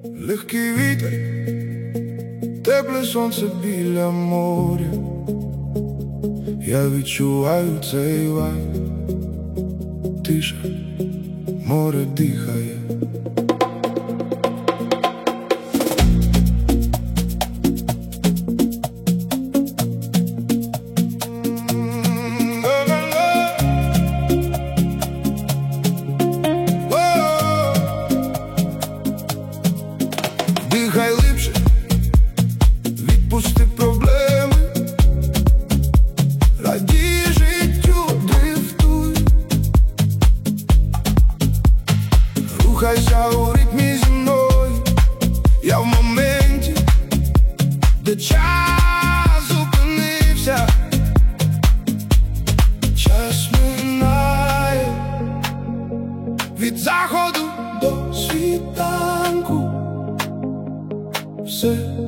Легкий вітер, тепле сонце біля моря. Я відчуваю цей вайб. Тиша, море дихає. Дихай глибше, відпусти проблеми, радій життю, дрифтуй. Рухайся у ритмі зі мною, я в моменті, де час зупинився. Час минає від заходу до світанку. Все